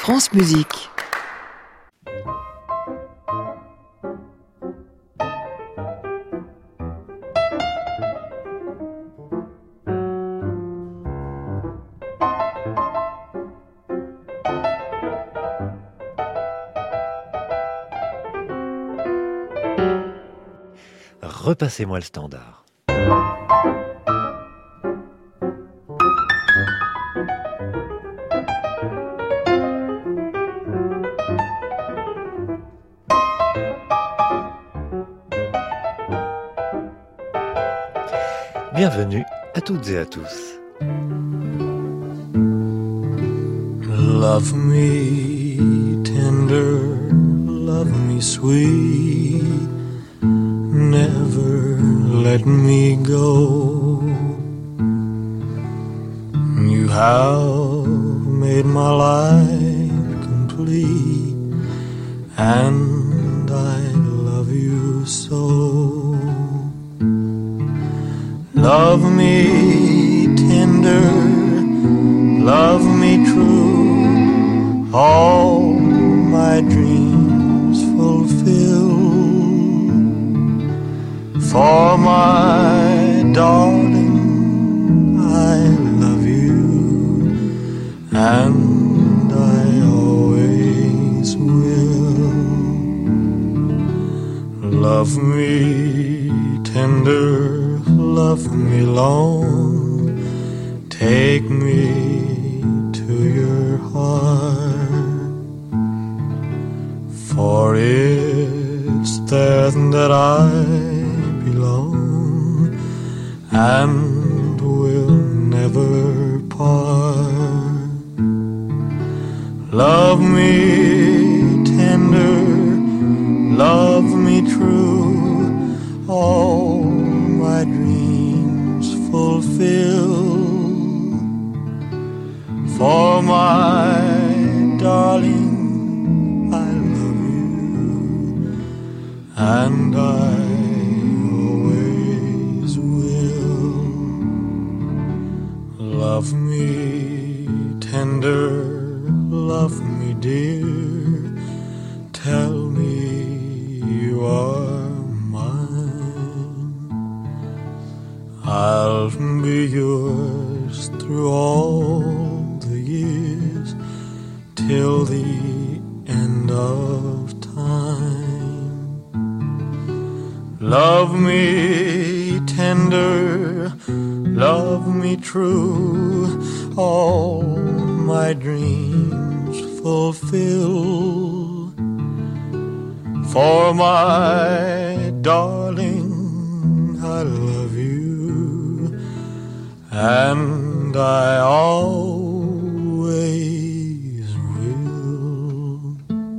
France Musique. Repassez-moi le standard. Bienvenue à toutes et à tous. Love me tender, love me sweet, never let me go. You have made my life complete, and I love you so. Love me tender, love me true, all my dreams fulfill. For my darling, I love you, and I always will. Love me tender, love me long, take me to your heart, for it's there that I belong and will never part. Love me tender, love me true, all my dreams fulfill. For my darling, I love you, and I always will. Love me tender, love me dear, tell me you are mine. I'll be yours through all the years, till the end of time. Love me tender, love me true, all my dreams fulfill. For my darling, I love you, and I always will.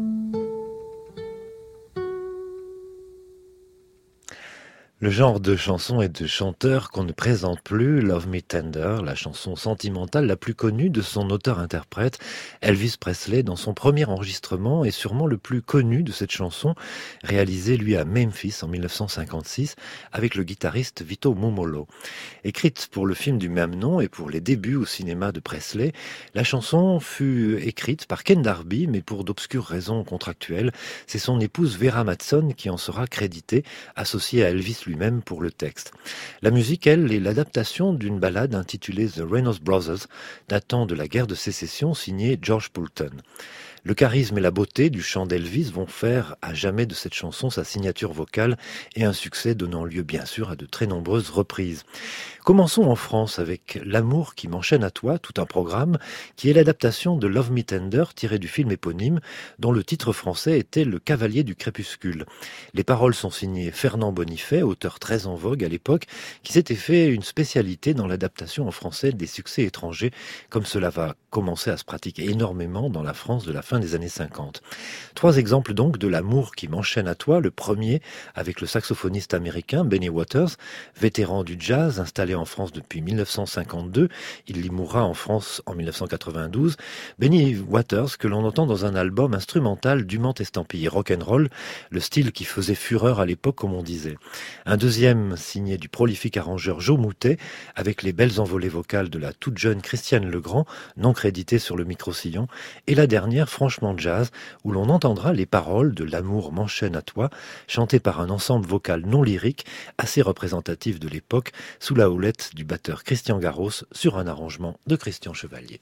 Le genre de chanson et de chanteur qu'on ne présente plus, Love Me Tender, la chanson sentimentale la plus connue de son auteur-interprète, Elvis Presley, dans son premier enregistrement et sûrement le plus connu de cette chanson, réalisé lui à Memphis en 1956 avec le guitariste Vito Mumolo. Écrite pour le film du même nom et pour les débuts au cinéma de Presley, la chanson fut écrite par Ken Darby, mais pour d'obscures raisons contractuelles, c'est son épouse Vera Mattson qui en sera créditée, associée à Elvis lui-même pour le texte. La musique, elle, est l'adaptation d'une ballade intitulée The Reynolds Brothers, datant de la guerre de sécession, signée George Poulton. Le charisme et la beauté du chant d'Elvis vont faire à jamais de cette chanson sa signature vocale et un succès donnant lieu bien sûr à de très nombreuses reprises. Commençons en France avec L'amour qui m'enchaîne à toi, tout un programme qui est l'adaptation de Love Me Tender tiré du film éponyme dont le titre français était Le Cavalier du Crépuscule. Les paroles sont signées Fernand Bonifay, auteur très en vogue à l'époque, qui s'était fait une spécialité dans l'adaptation en français des succès étrangers, comme cela va commencer à se pratiquer énormément dans la France de la fin des années 50. 3 exemples donc de L'amour qui m'enchaîne à toi. Le premier avec le saxophoniste américain Benny Waters, vétéran du jazz installé en France depuis 1952. Il y mourra en France en 1992. Benny Waters, que l'on entend dans un album instrumental dûment estampillé rock'n'roll, le style qui faisait fureur à l'époque, comme on disait. Un deuxième signé du prolifique arrangeur Joe Moutet, avec les belles envolées vocales de la toute jeune Christiane Legrand, non créditée sur le micro-sillon. Et la dernière, franchement jazz, où l'on entendra les paroles de L'amour m'enchaîne à toi, chantées par un ensemble vocal non lyrique, assez représentatif de l'époque, sous la houlette du batteur Christian Garros, sur un arrangement de Christian Chevalier.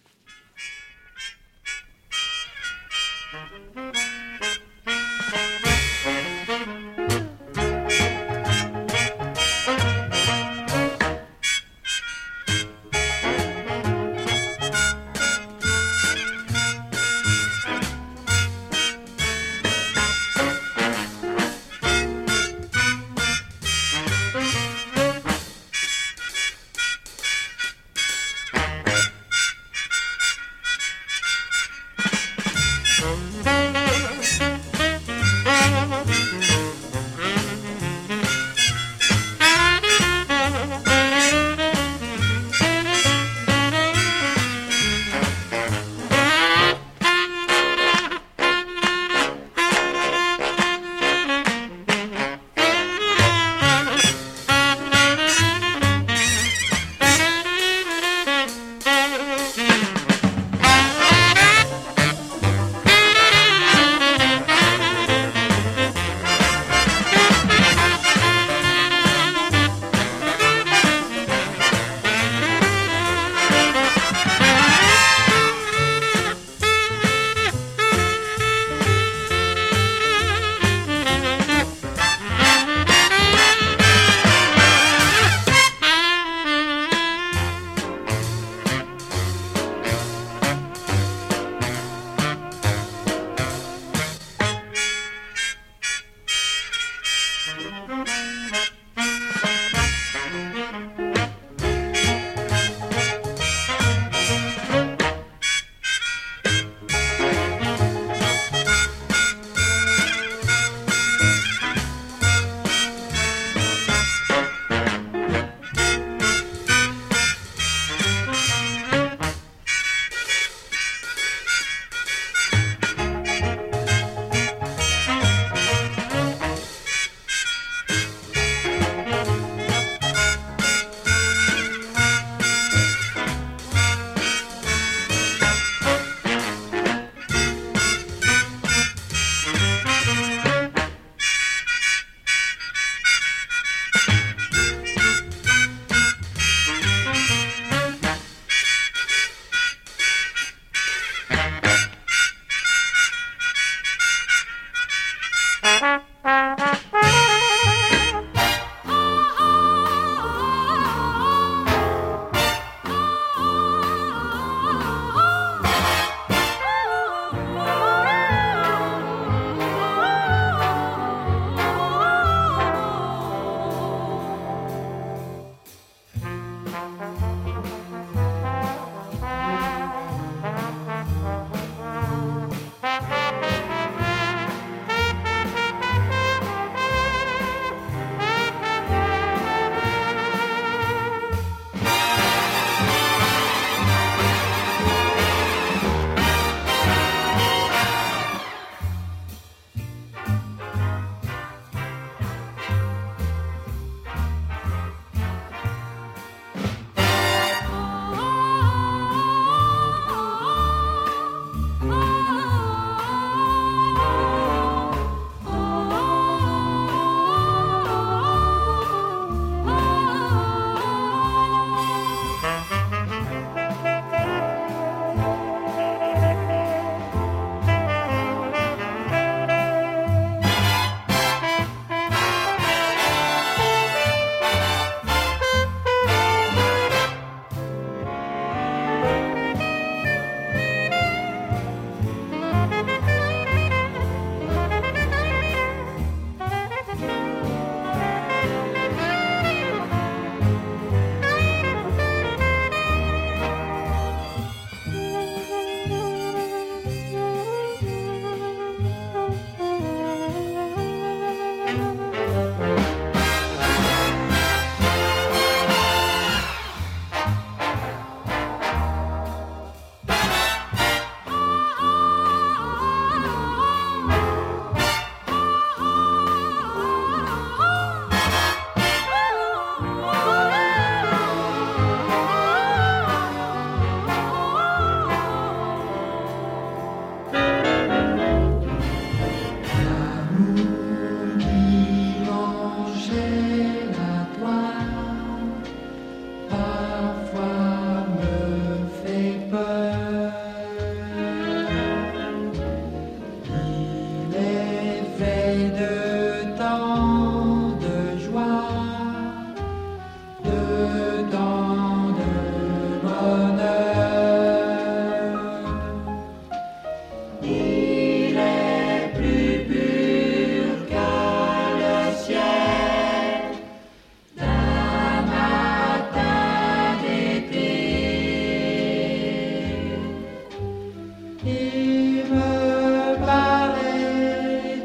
qui me paraît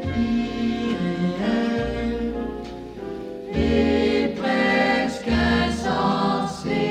irréel et presque insensé.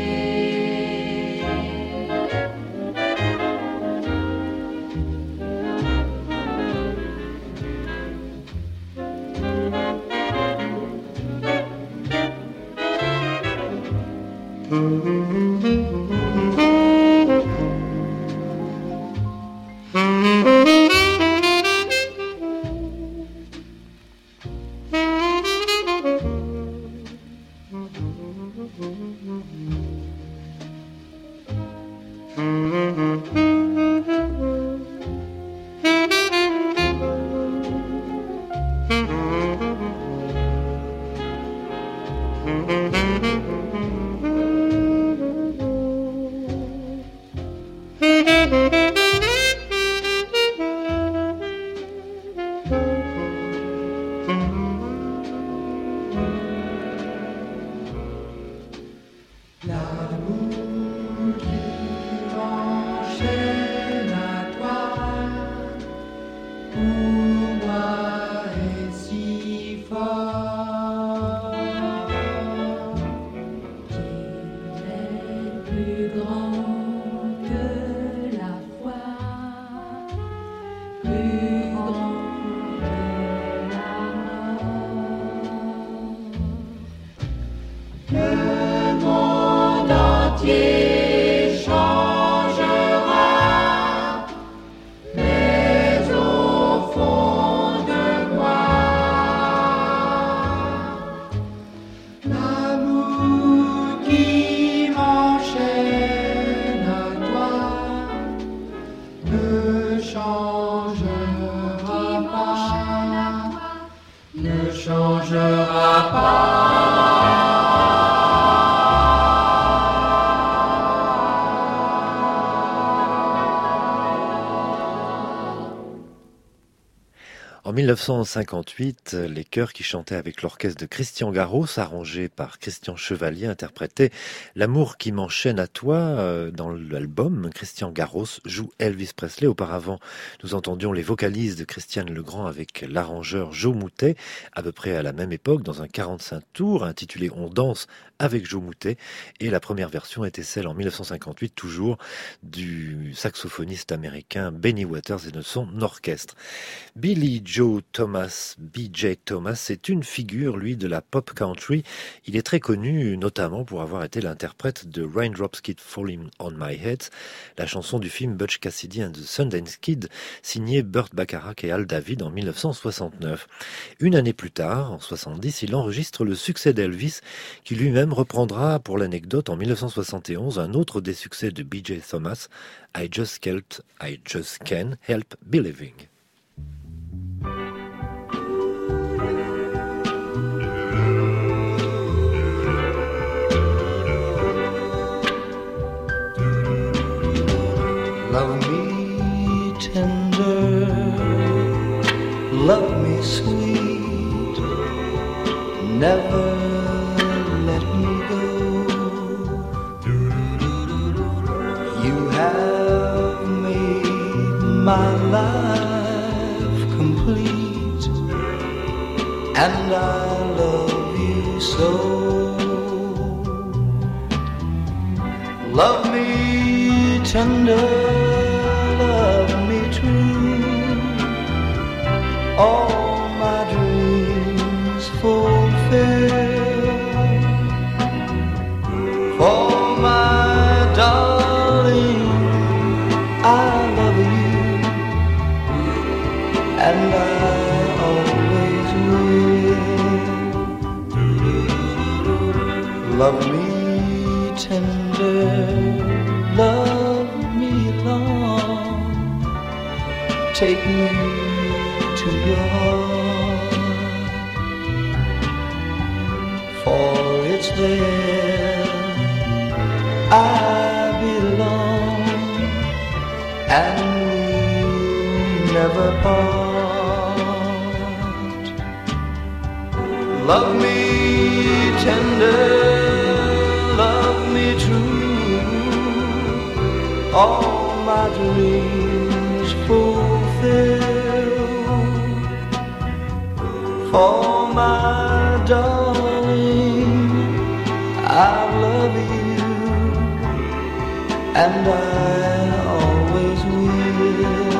L'amour qui m'enchaîne à toi, pour moi est si fort, qu'il est plus grand que la foi, plus grand que la mort. Le monde entier changera, mais au fond de moi, l'amour qui m'enchaîne à toi ne changera pas, ne changera pas. En 1958, les chœurs qui chantaient avec l'orchestre de Christian Garros, arrangé par Christian Chevalier, interprétaient L'amour qui m'enchaîne à toi. Dans l'album, Christian Garros joue Elvis Presley. Auparavant, nous entendions les vocalises de Christiane Legrand avec l'arrangeur Joe Moutet, à peu près à la même époque, dans un 45 tours intitulé On danse avec Joe Moutet. Et la première version était celle en 1958, toujours du saxophoniste américain Benny Waters et de son orchestre. Billy Joe Thomas, B.J. Thomas, c'est une figure, lui, de la pop country. Il est très connu, notamment pour avoir été l'interprète de Raindrops Keep Falling on My Head, la chanson du film Butch Cassidy and the Sundance Kid, signée Burt Bacharach et Al David en 1969. Une année plus tard, en 70, il enregistre le succès d'Elvis, qui lui-même reprendra, pour l'anecdote, en 1971, un autre des succès de B.J. Thomas, I Just Can't Help Believing. Love me tender, love me sweet, never let me go. You have made my life complete, and I love you so. Love me tender, love me true, all my dreams fulfill. For my darling, I love you, and I always will. Love me tender, love me long, take me to your heart, for it's there I belong, and we'll never part. Love me tender, love me true, all my dreams fulfilled for my darling. I love you and I always will.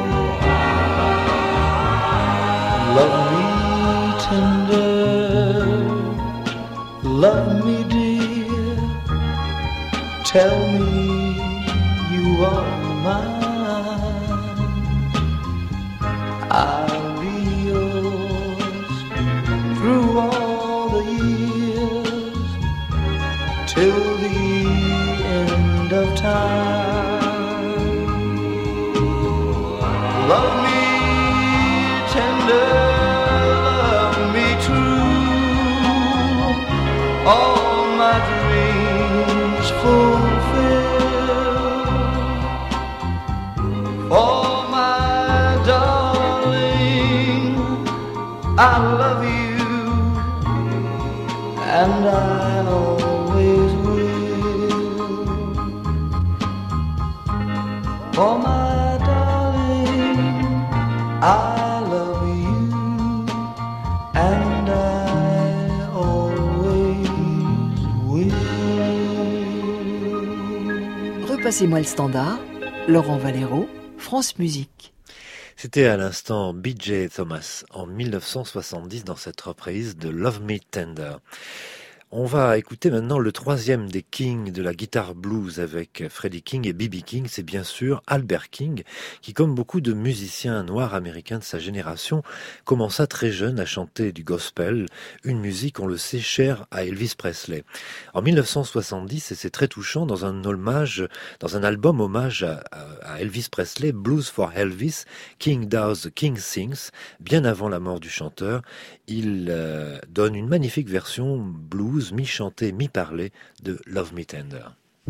Love me tender, love me dear, tell me you are mine. I'll be yours through all the years till the end of time. Love me tender, love me true, all my dreams fulfill for my darling. I love you and I always will. For my darling, I love you and I always will. Repassez-moi le standard, Laurent Valero, France Musique. C'était à l'instant B.J. Thomas en 1970 dans cette reprise de Love Me Tender. On va écouter maintenant le troisième des Kings de la guitare blues avec Freddie King et B.B. King. C'est bien sûr Albert King qui, comme beaucoup de musiciens noirs américains de sa génération, commença très jeune à chanter du gospel, une musique, on le sait, chère à Elvis Presley. En 1970, et c'est très touchant, dans un album hommage à Elvis Presley, Blues for Elvis, King Does, King Sings, bien avant la mort du chanteur, il donne une magnifique version blues mi-chanté, mi-parlé de Love Me Tender.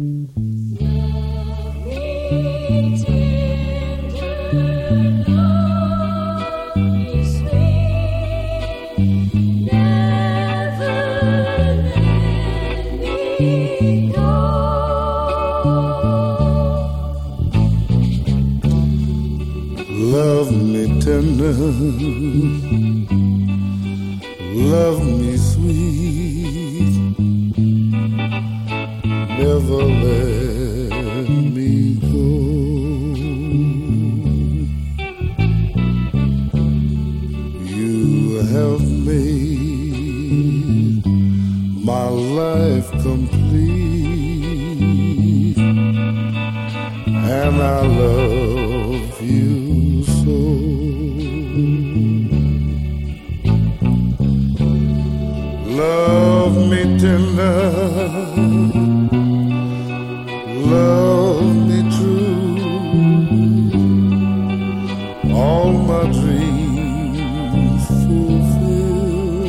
Love me tender, love me sweet, never let me go. You have made my life complete, and I love you so. Love me tender, love me true, all my dreams fulfill.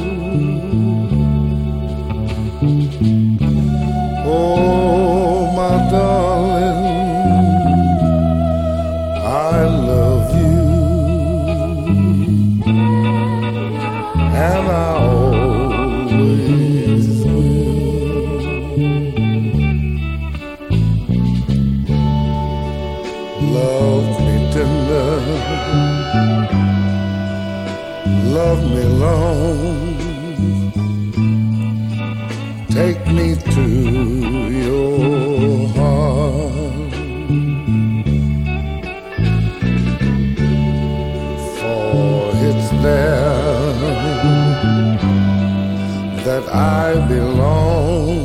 Oh, my darling, I love you, and I always will. Love me tender, love me long, take me to your heart, for it's there that I belong.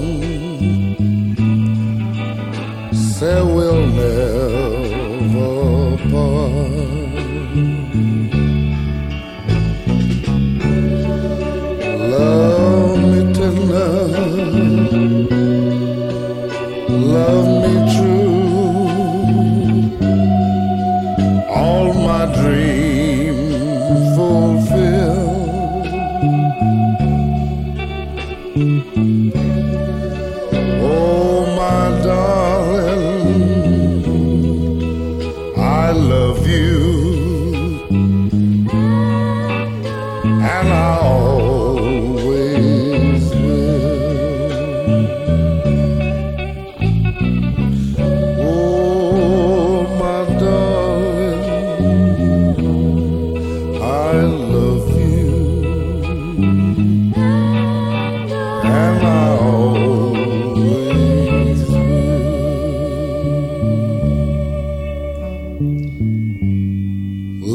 Say we'll never part. Love me tender, love me true, all my dreams fulfill. Oh, my darling, I love you, and I always will. Oh, my darling,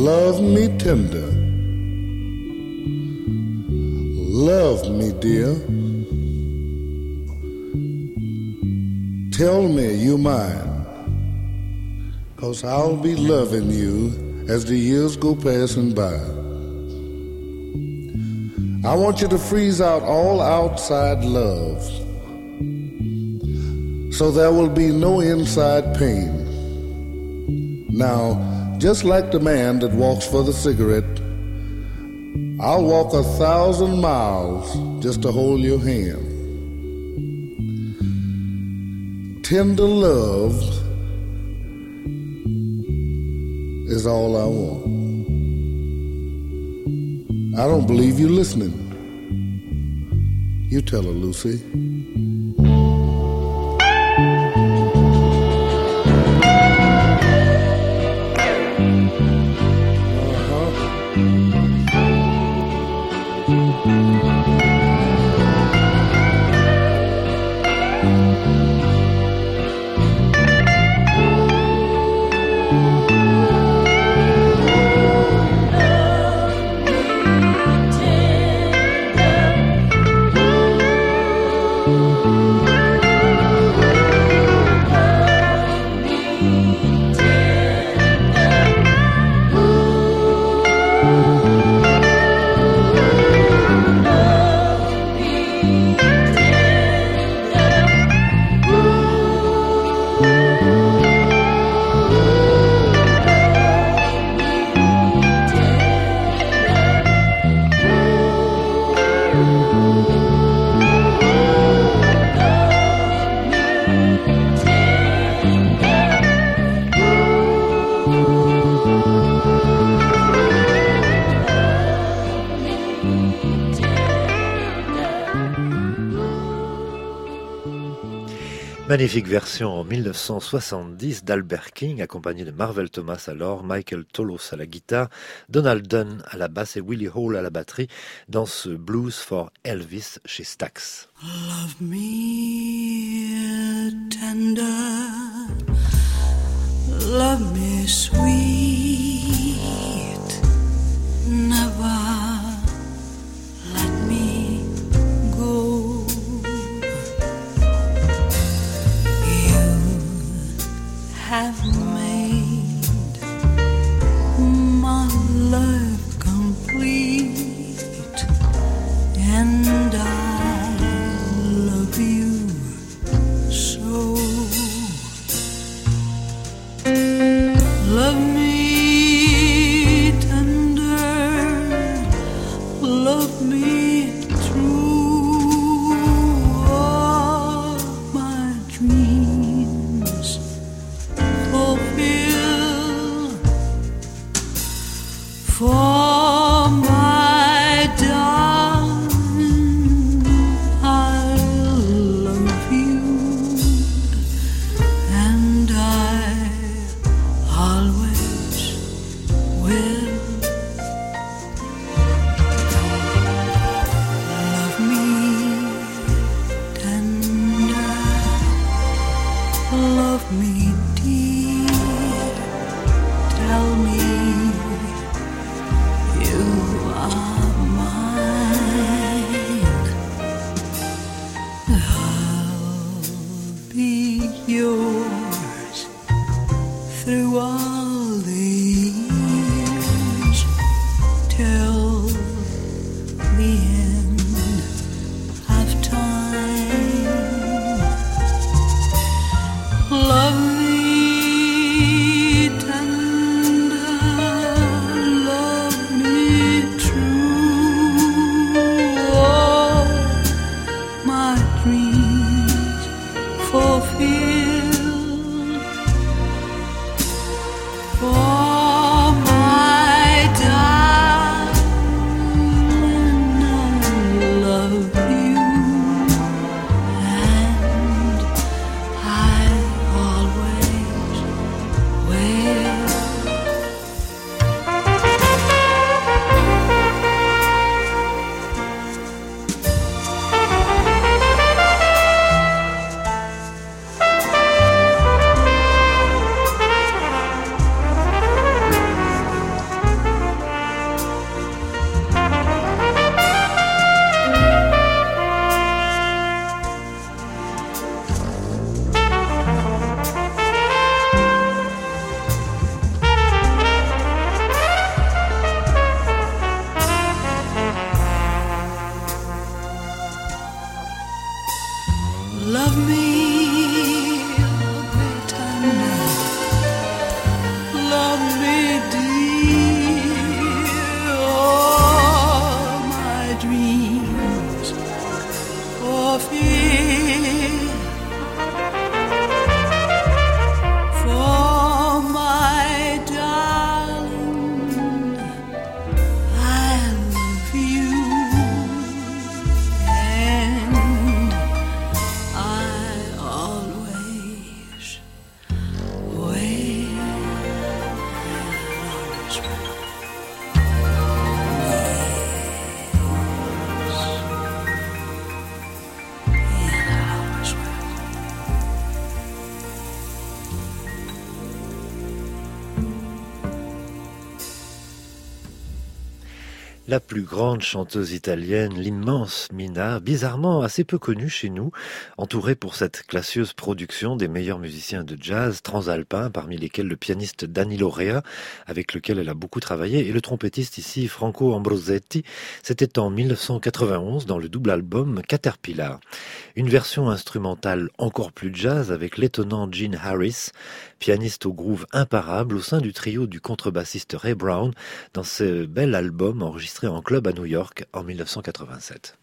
Love me tender. Love me, dear. Tell me you mine, 'cause I'll be loving you as the years go passing by. I want you to freeze out all outside love, so there will be no inside pain. Now, just like the man that walks for the cigarette, I'll walk 1,000 miles just to hold your hand. Tender love is all I want. I don't believe you listening. You tell her, Lucy. Magnifique version en 1970 d'Albert King, accompagné de Marvel Thomas à l'orgue, Michael Tolos à la guitare, Donald Dunn à la basse et Willie Hall à la batterie, dans ce Blues for Elvis chez Stax. Love me tender, love me sweet, never let me go. Have made my life complete, and I love you so. Love me tender, love me true, all my dreams fulfill for my darling. I love you, and I always will. Love me tender, love me dear, tell me you are mine. I'll be yours through all the years, till the end of time. Love me tender, La plus grande chanteuse italienne, l'immense Mina, bizarrement assez peu connue chez nous, entourée pour cette classieuse production des meilleurs musiciens de jazz transalpins, parmi lesquels le pianiste Danilo Rea, avec lequel elle a beaucoup travaillé, et le trompettiste ici Franco Ambrosetti. C'était en 1991 dans le double album Caterpillar. Une version instrumentale encore plus jazz avec l'étonnant Gene Harris, pianiste au groove imparable au sein du trio du contrebassiste Ray Brown dans ce bel album enregistré en club à New York en 1987.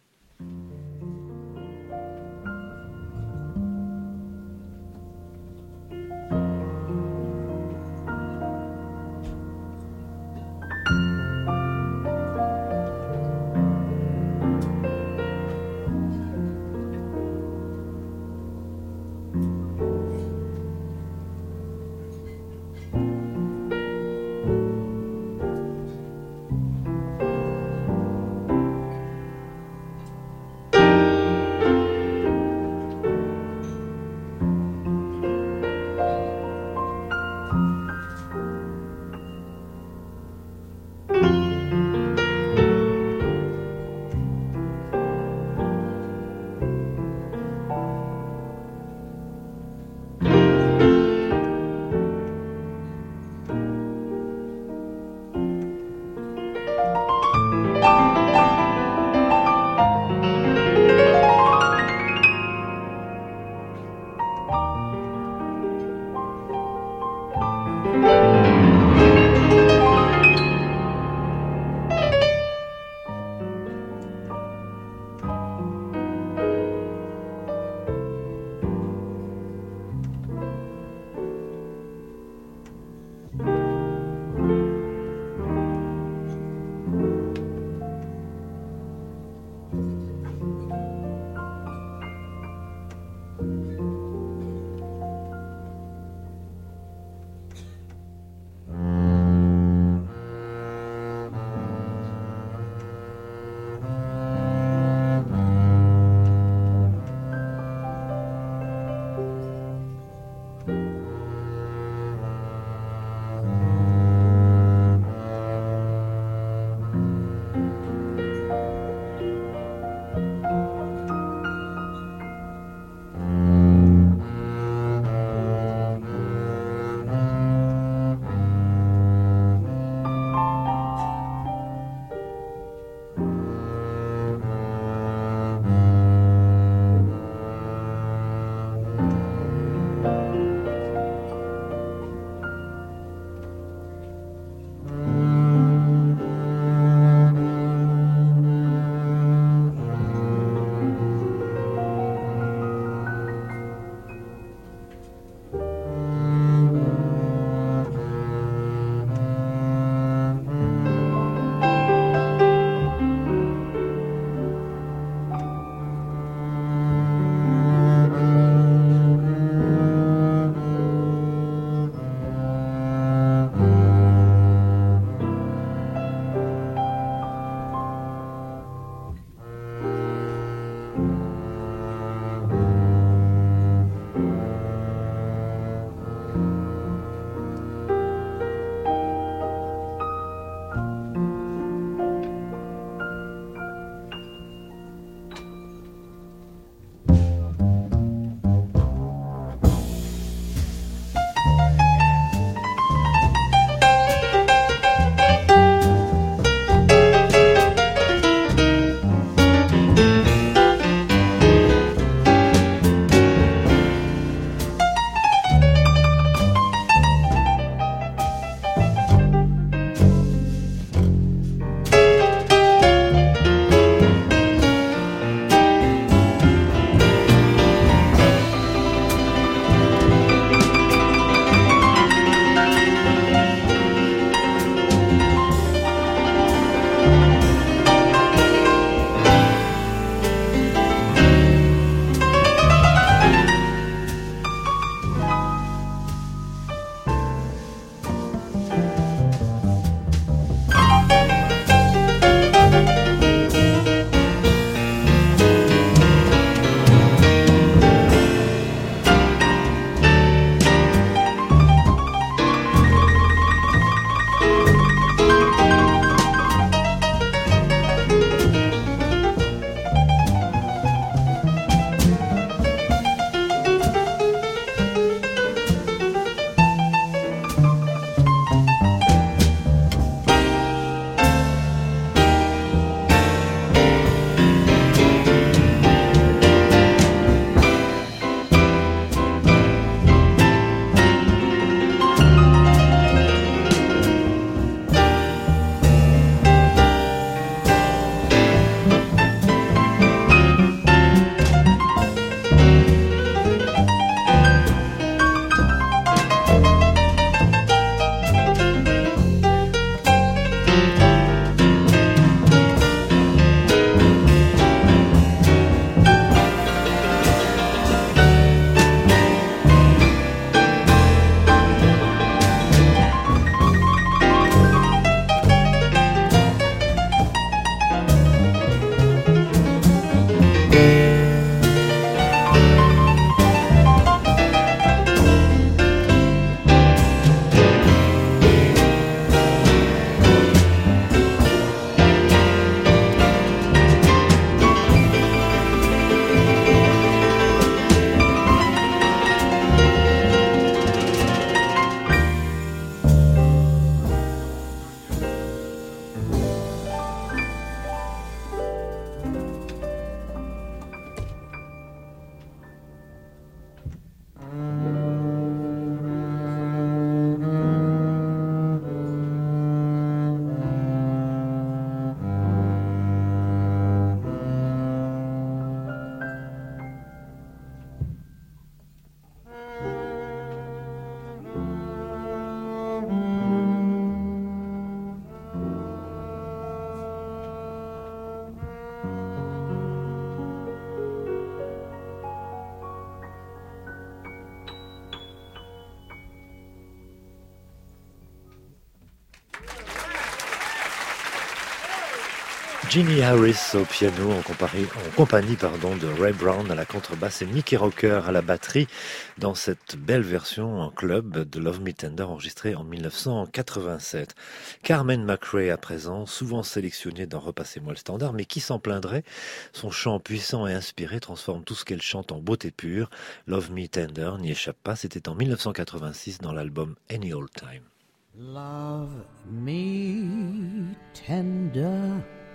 Ginny Harris au piano en compagnie de Ray Brown à la contrebasse et Mickey Rocker à la batterie dans cette belle version en club de Love Me Tender enregistrée en 1987. Carmen McRae à présent, souvent sélectionnée dans Repassez-moi le standard, mais qui s'en plaindrait? Son chant puissant et inspiré transforme tout ce qu'elle chante en beauté pure. Love Me Tender n'y échappe pas, c'était en 1986 dans l'album Any Old Time. Love me tender,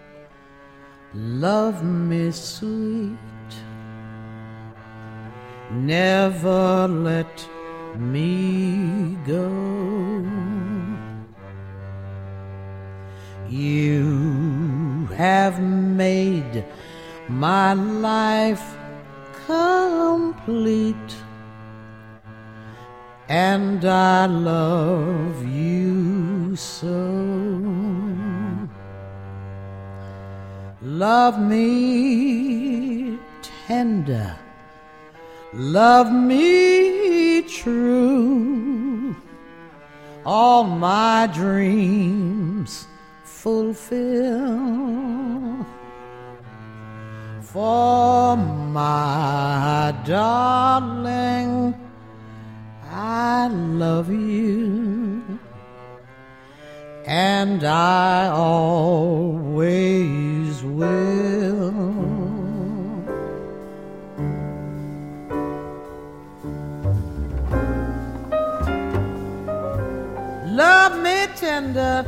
love me sweet, never let me go. You have made my life complete, and I love you so. Love me tender, love me true, all my dreams fulfill. For my darling, I love you, and I always will. Love me tender,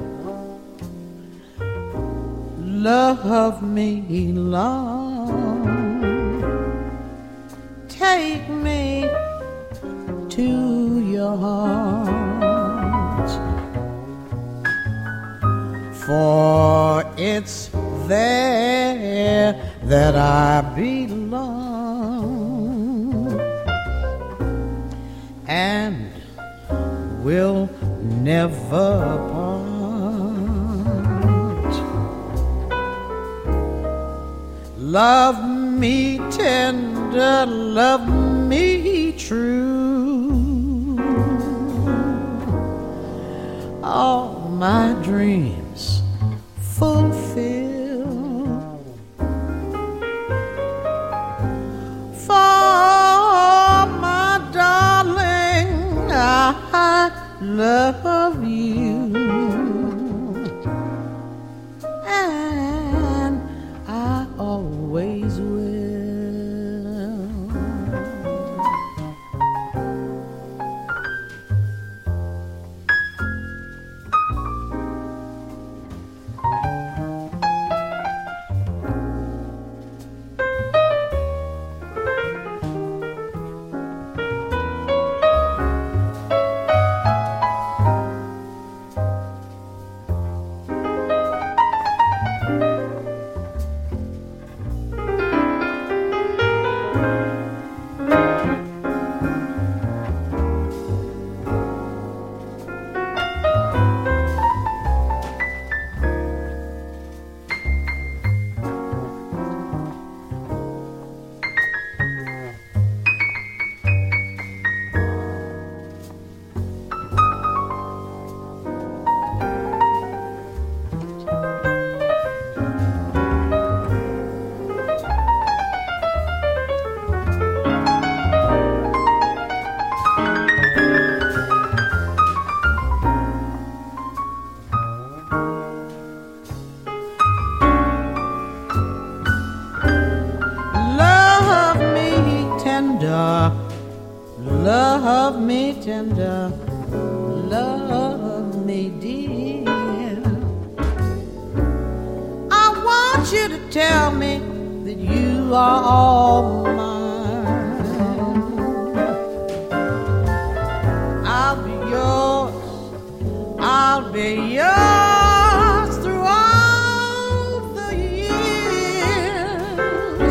love me long, take me to your heart, for it's there that I belong, and will never part. Love me tender, love me true, all my dreams fulfill. For my darling, I love you, and I always will. Love me tender, love me dear. I want you to tell me that you are all mine. I'll be yours, I'll be yours throughout the years,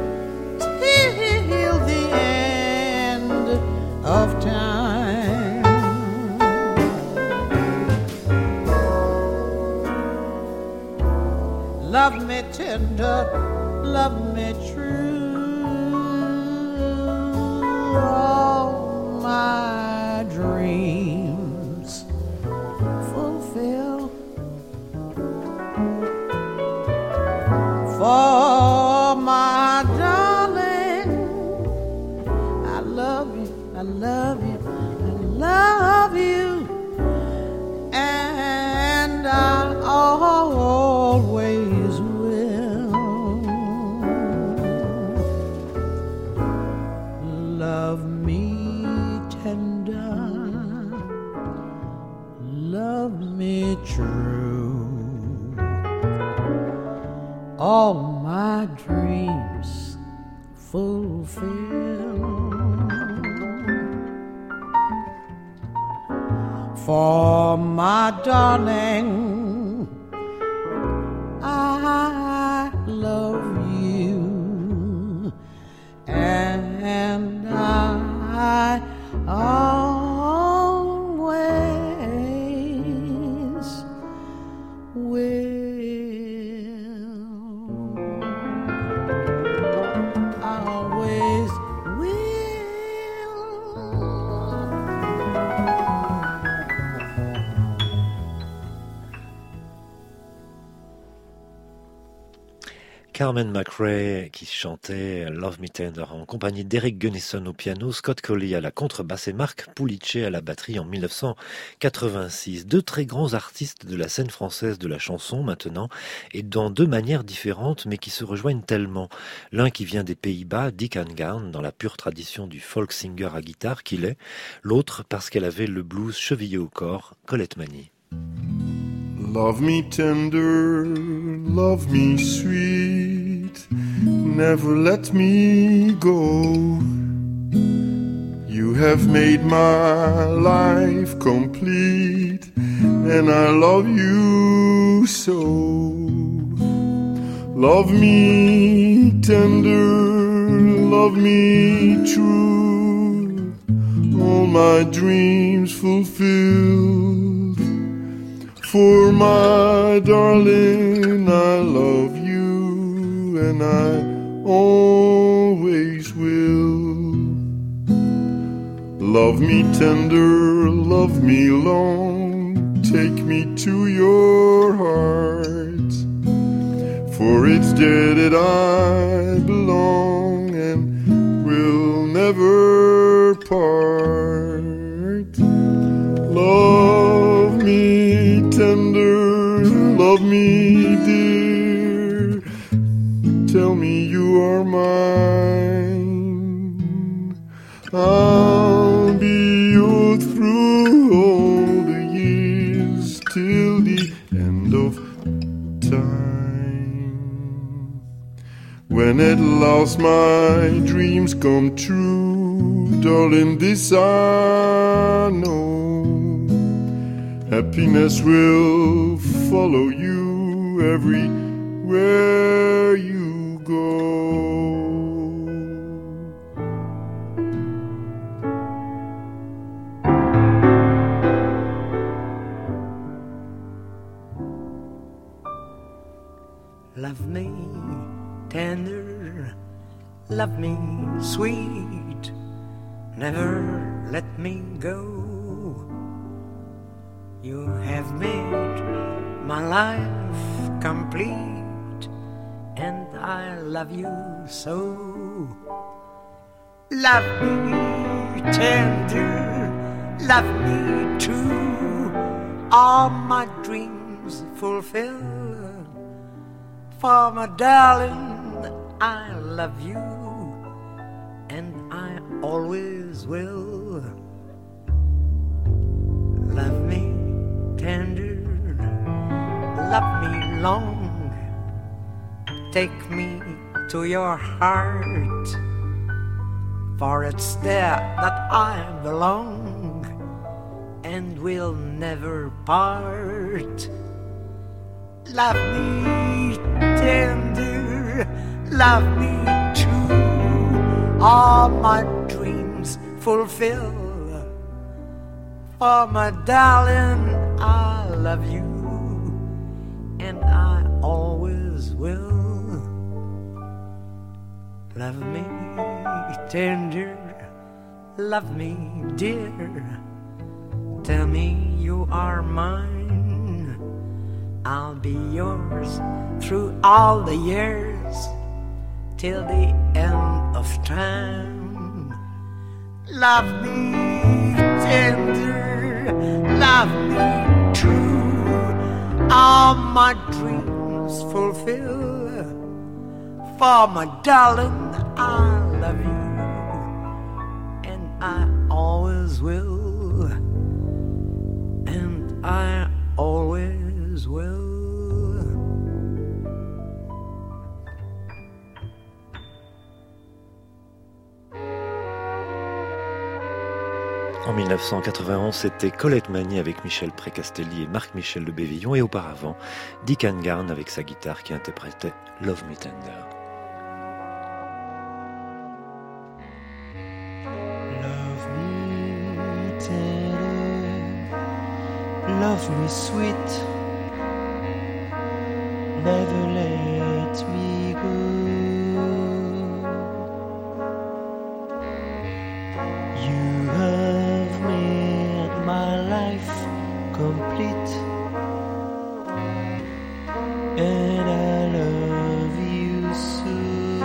till the end of time. Love me tender, love me true, all my dreams fulfill. me true. All my dreams fulfill. For my darling, I love you, and I always will. Always will. Carmen McRae qui chantait Love Me Tender en compagnie d'Eric Gunnison au piano, Scott Colley à la contrebasse et Marc Pulice à la batterie en 1986. Deux très grands artistes de la scène française de la chanson maintenant, et dans deux manières différentes mais qui se rejoignent tellement. L'un qui vient des Pays-Bas, Dick Angarn, dans la pure tradition du folk singer à guitare qu'il est, l'autre parce qu'elle avait le blues chevillé au corps, Colette Mani. Love me tender, love me sweet, never let me go. You have made my life complete, and I love you so. Love me tender, love me true, all my dreams fulfilled. For my darling, I love you, and I always will. Love me tender, love me long, take me to your heart. For it's there that I belong, and will never part. Love me tender, love me dear, tell me you are mine. I'll be yours through all the years till the end of time. When at last my dreams come true, darling, this I know. Happiness will follow you everywhere you go. Love me tender, love me sweet, never let me go. You have made my life complete, and I love you so. Love me tender, love me true, all my dreams fulfill. For my darling, I love you, and I always will. Love me tender, love me long, take me to your heart, for it's there that I belong, and will never part. Love me tender, love me true, all my dreams fulfill. For my darling, I love you, and I always will. Love me tender, love me dear, tell me you are mine. I'll be yours through all the years, till the end of time. Love me tender, love me true, all my dreams fulfill. For my darling, I love you, and I always will, and I always En 1991, c'était Colette Magny avec Michel Précastelli et Marc-Michel de Bévillon, et auparavant, Dick Angarn avec sa guitare qui interprétait Love Me Tender. Love me tender, love me sweet, never let me go. You have made my life complete, and I love you so.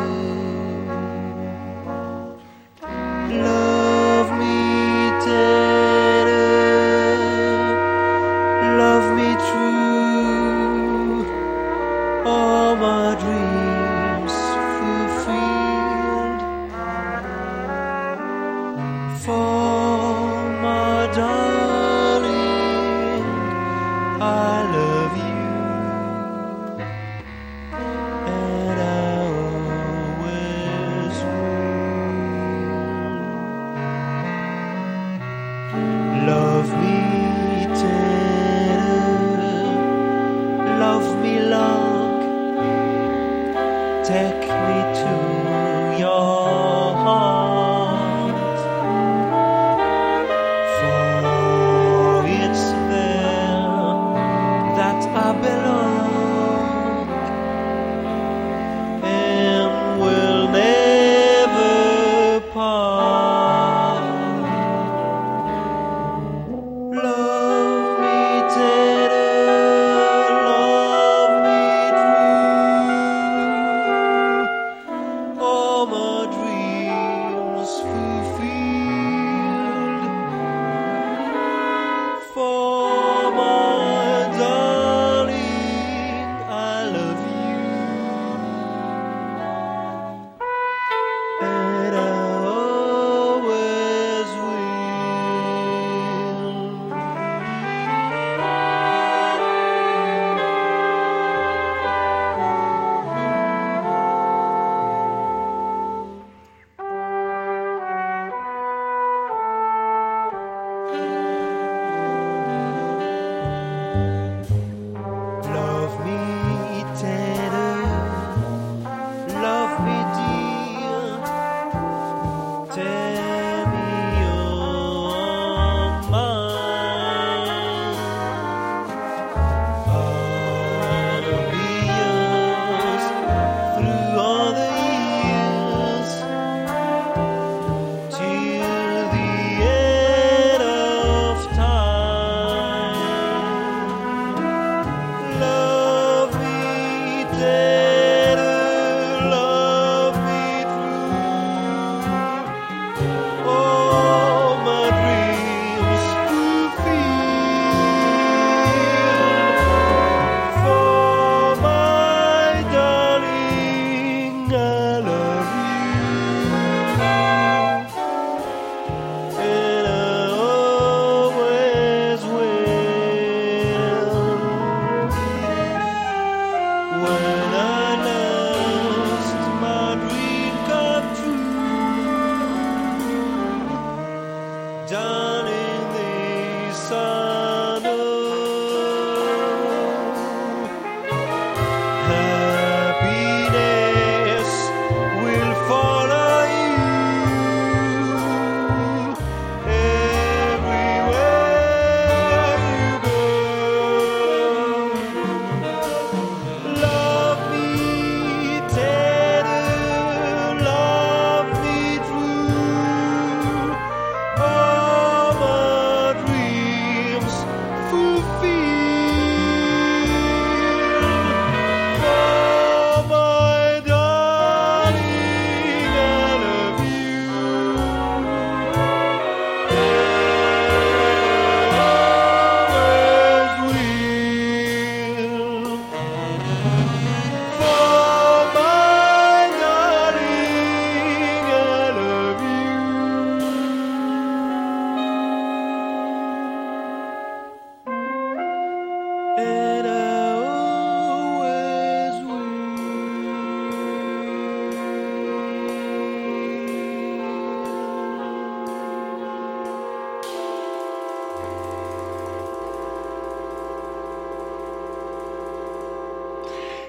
Love me tender, love me true, all my dreams fulfilled. For my darling, I love you, and I always will. Love me tender, love me long, take me to your heart, for it's there that I belong, and will never part. Love me tender, love me true, all my dreams fulfilled. For my darling,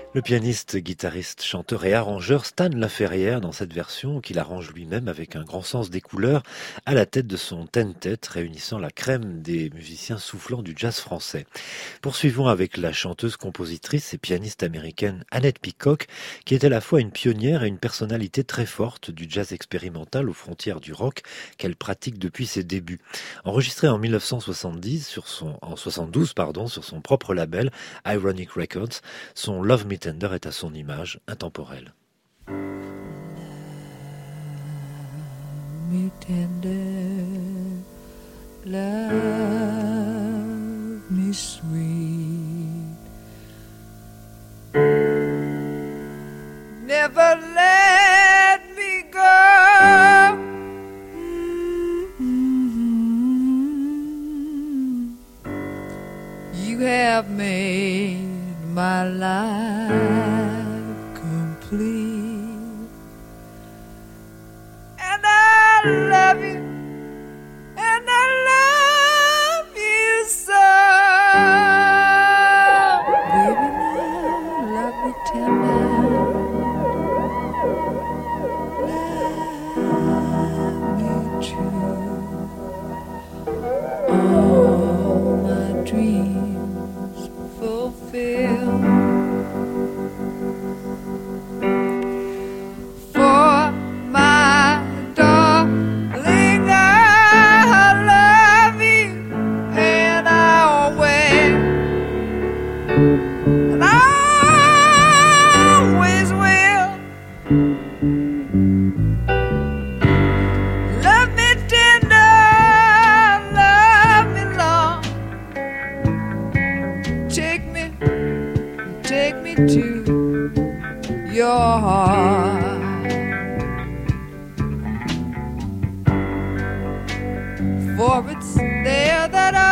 Le pianiste, guitariste, chanteur et arrangeur Stan Laferrière dans cette version qu'il arrange lui-même avec un grand sens des couleurs à la tête de son tentet réunissant la crème des musiciens soufflants du jazz français. Poursuivons avec la chanteuse, compositrice et pianiste américaine Annette Peacock qui est à la fois une pionnière et une personnalité très forte du jazz expérimental aux frontières du rock qu'elle pratique depuis ses débuts. Enregistrée en 1972 sur son propre label Ironic Records, son Love Me Tender est à son image, intemporelle. Love me tender, love me sweet. Never let me go. You have made my life complete, and I love you, and I love you so. Baby, now love me tender, love me true. All my dreams fulfill. For my darling, I love you, and I always will. Love me tender, love me long. Take me to your heart. For it's there that I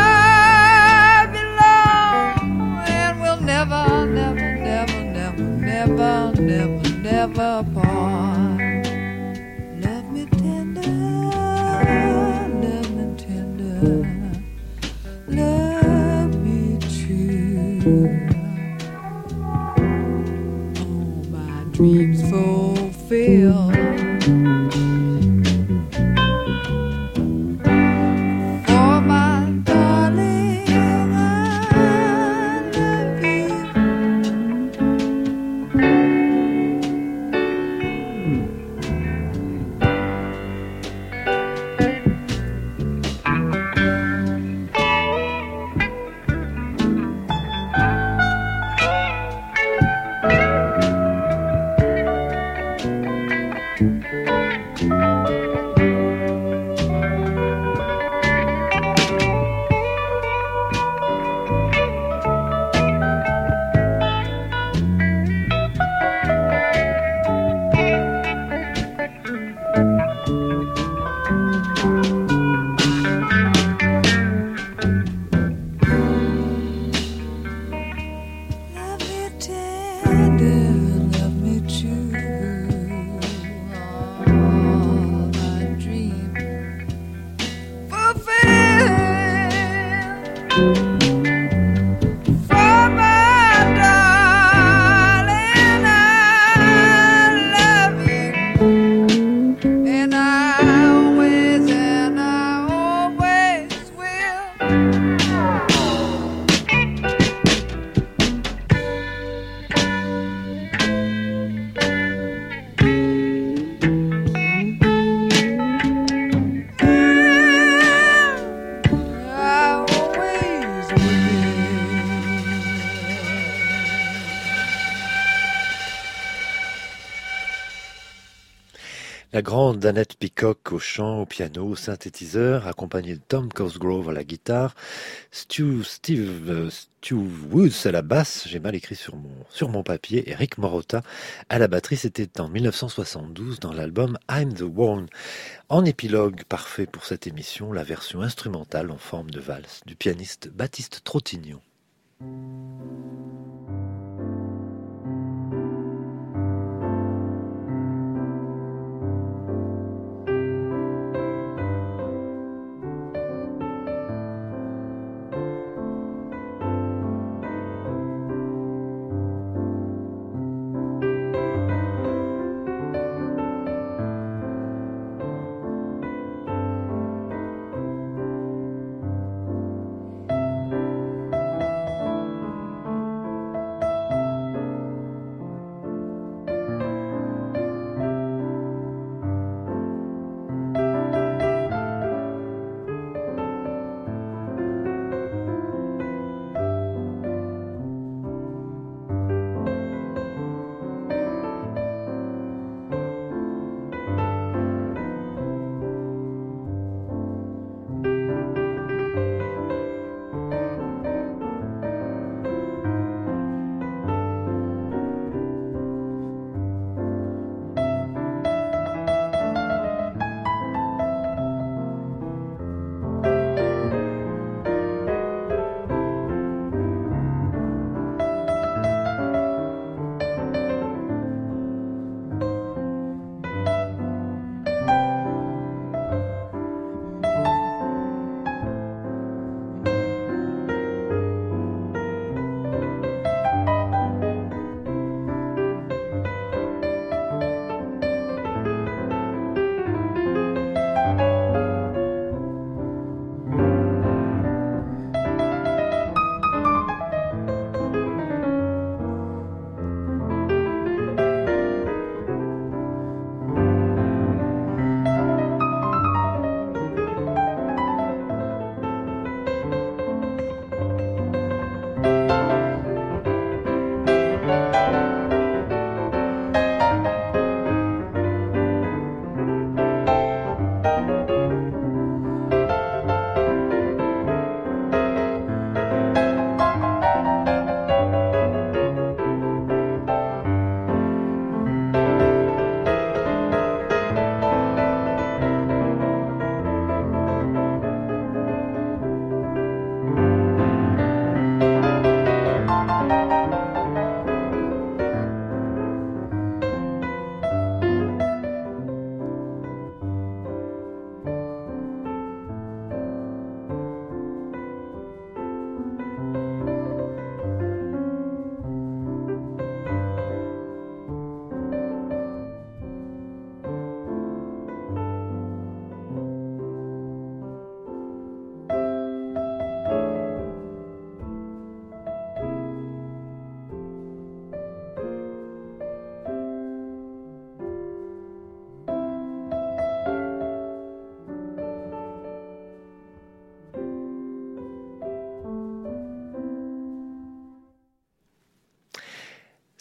belong, and will never, never, never, never, never, never, never part. Love me tender, love me tender, love me true. All my dreams fulfill. For my darling, I love you. Love me tender, love me true. All my dreams fulfill. For my darling, I love you, and I always will. La grande Annette Peacock au chant, au piano, au synthétiseur, accompagnée de Tom Cosgrove à la guitare, Stu Woods à la basse, j'ai mal écrit sur mon papier, et Rick Marotta à la batterie. C'était en 1972 dans l'album I'm the One. En épilogue parfait pour cette émission, la version instrumentale en forme de valse du pianiste Baptiste Trottignon.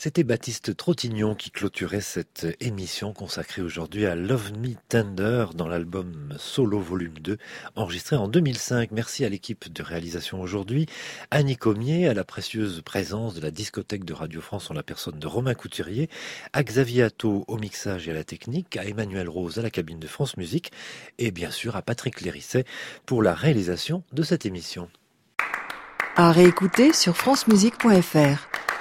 C'était Baptiste Trottignon qui clôturait cette émission consacrée aujourd'hui à Love Me Tender dans l'album Solo Volume 2 enregistré en 2005. Merci à l'équipe de réalisation aujourd'hui, Annie Comier, à la précieuse présence de la discothèque de Radio France en la personne de Romain Couturier, à Xavier Atto au mixage et à la technique, à Emmanuel Rose à la cabine de France Musique et bien sûr à Patrick Lérisset pour la réalisation de cette émission. À réécouter sur francemusique.fr.